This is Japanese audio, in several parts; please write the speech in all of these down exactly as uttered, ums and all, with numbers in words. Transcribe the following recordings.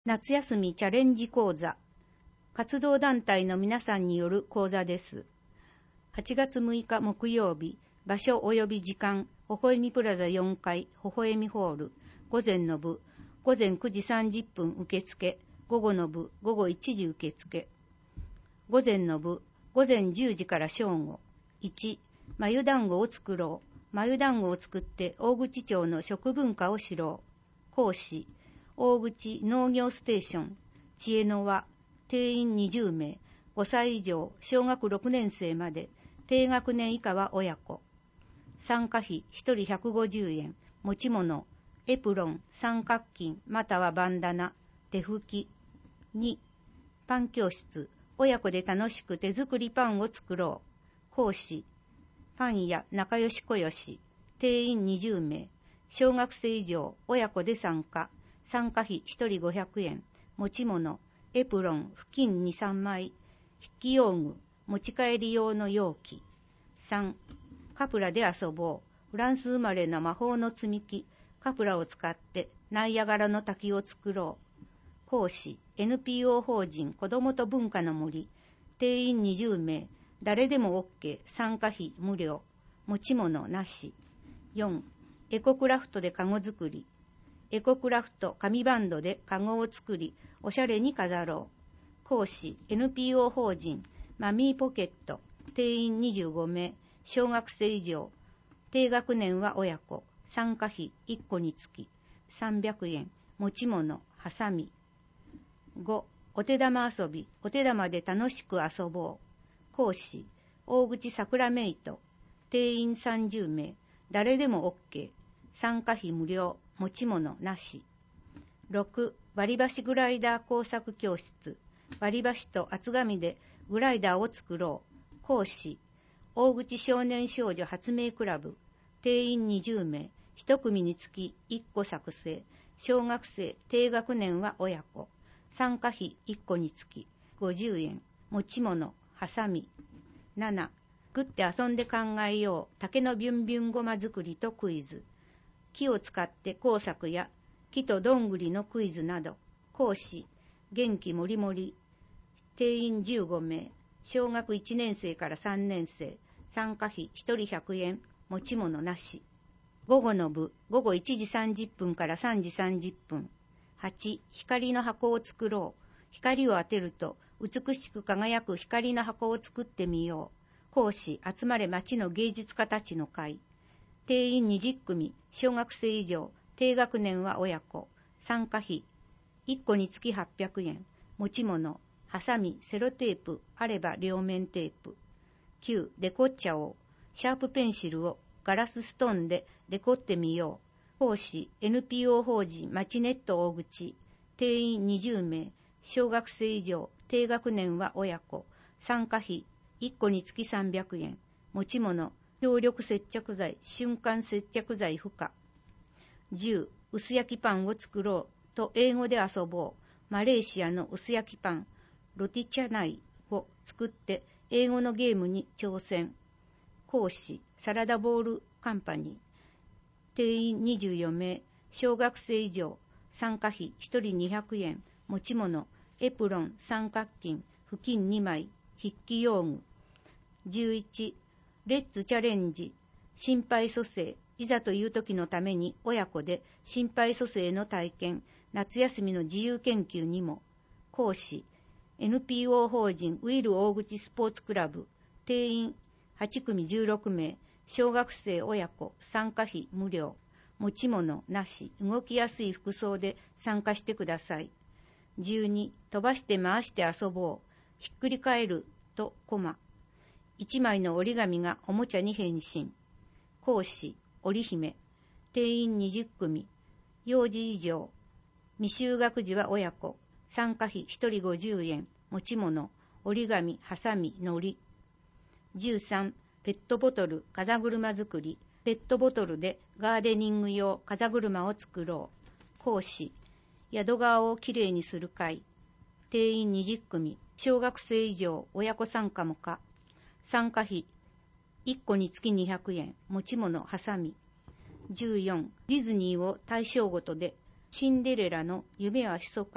夏休みチャレンジ講座、活動団体の皆さんによる講座です。はちがつむいか木曜日、場所及び時間、ほほえみプラザよんかい、ほほえみホール、午前の部、午前くじさんじゅっぷん受付、午後の部、午後いちじ受付。午前の部、午前じゅうじから正午。いち、繭団子を作ろう。繭団子を作って大口町の食文化を知ろう。講師、大口農業ステーション、知恵の輪、定員にじゅうめい、ごさい以上、小学ろくねんせいまで、低学年以下は親子。参加費ひとりひゃくごじゅうえん、持ち物、エプロン、三角巾、またはバンダナ、手拭き。に、パン教室、親子で楽しく手作りパンを作ろう。講師、パンや仲良し小よし、定員にじゅうめい、小学生以上、親子で参加。参加費ひとりごひゃくえん、持ち物、エプロン、布巾にさんまい、筆記用具、持ち帰り用の容器。さん、カプラで遊ぼう。フランス生まれの魔法の積み木、カプラを使ってナイアガラの滝を作ろう。講師、エヌピーオー 法人子どもと文化の森、定員にじゅうめい、誰でも OK、参加費無料、持ち物なし。よん、エコクラフトでカゴ作り。エコクラフト紙バンドでカゴを作り、おしゃれに飾ろう。講師、エヌピーオー 法人マミーポケット、定員にじゅうごめい、小学生以上、低学年は親子、参加費いっこにつきさんびゃくえん、持ち物、はさみ。ご、お手玉遊び、お手玉で楽しく遊ぼう。講師、大口さくらメイト、定員さんじゅうめい、誰でも OK、参加費無料、持ち物なし。ろく、割り箸グライダー工作教室、割り箸と厚紙でグライダーを作ろう。講師、大口少年少女発明クラブ、定員にじゅうめい、いち組につきいっこ作成、小学生低学年は親子、参加費いっこにつきごじゅうえん、持ち物、はさみ。なな、作って遊んで考えよう、竹のビュンビュンごま作りとクイズ。木を使って工作や木とどんぐりのクイズなど。講師、元気もりもり、定員じゅうごめい、小学いちねんせいからさんねんせい、参加費ひとりひゃくえん、持ち物なし。午後の部、午後いちじさんじゅっぷんからさんじさんじゅっぷん。はち、光の箱を作ろう。光を当てると美しく輝く光の箱を作ってみよう。講師、集まれ町の芸術家たちの会。定員にじゅっ組、小学生以上、低学年は親子、参加費いっこにつきはっぴゃくえん、持ち物、ハサミ、セロテープ、あれば両面テープ。きゅう、デコっちゃおう。シャープペンシルをガラスストーンでデコってみよう。講師、エヌピーオー 法人マチネット大口、定員にじゅうめい、小学生以上、低学年は親子、参加費いっこにつきさんびゃくえん、持ち物、強力接着剤、瞬間接着剤不可。じゅう、薄焼きパンを作ろうと英語で遊ぼう。マレーシアの薄焼きパン、ロティチャナイを作って英語のゲームに挑戦。講師、サラダボールカンパニー。定員にじゅうよめい、小学生以上、参加費ひとりにひゃくえん、持ち物、エプロン、三角巾、布巾にまい、筆記用具。じゅういち、レッツチャレンジ、心肺蘇生、いざという時のために親子で心肺蘇生の体験、夏休みの自由研究にも。講師、エヌピーオー 法人ウィル大口スポーツクラブ、定員はち組じゅうろくめい、小学生親子、参加費無料、持ち物なし、動きやすい服装で参加してください。じゅうに、飛ばして回して遊ぼう、ひっくり返るとコマ。いちまいの折り紙がおもちゃに変身。講師、織姫、定員にじゅっ組、幼児以上、未就学児は親子、参加費ひとりごじゅうえん、持ち物、折り紙、はさみ、のり。じゅうさん、ペットボトル、風車作り、ペットボトルでガーデニング用風車を作ろう。講師、宿川をきれいにする会。定員にじゅっ組、小学生以上、親子参加も可。参加費いっこにつきにひゃくえん、持ち物、はさみ。じゅうよん、ディズニーを対象ごとで、シンデレラの夢は密かに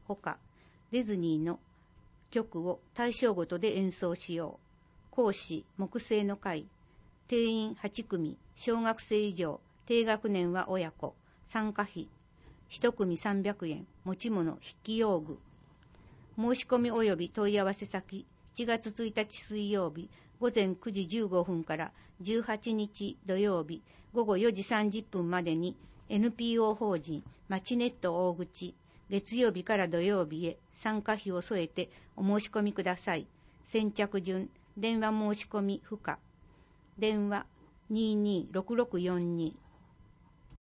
ほか、ディズニーの曲を対象ごとで演奏しよう。講師、木星の会。定員はちくみ、小学生以上、低学年は親子。参加費、いち組さんびゃくえん、持ち物、筆記用具。申し込み及び問い合わせ先、しちがつついたち水曜日、ごぜんくじじゅうごふんからじゅうはちにち土曜日、ごごよじさんじゅっぷんまでに エヌピーオー 法人マチネット大口、月曜日から土曜日へ参加費を添えてお申し込みください。先着順、電話申し込み不可。電話にーにーろくろくよんに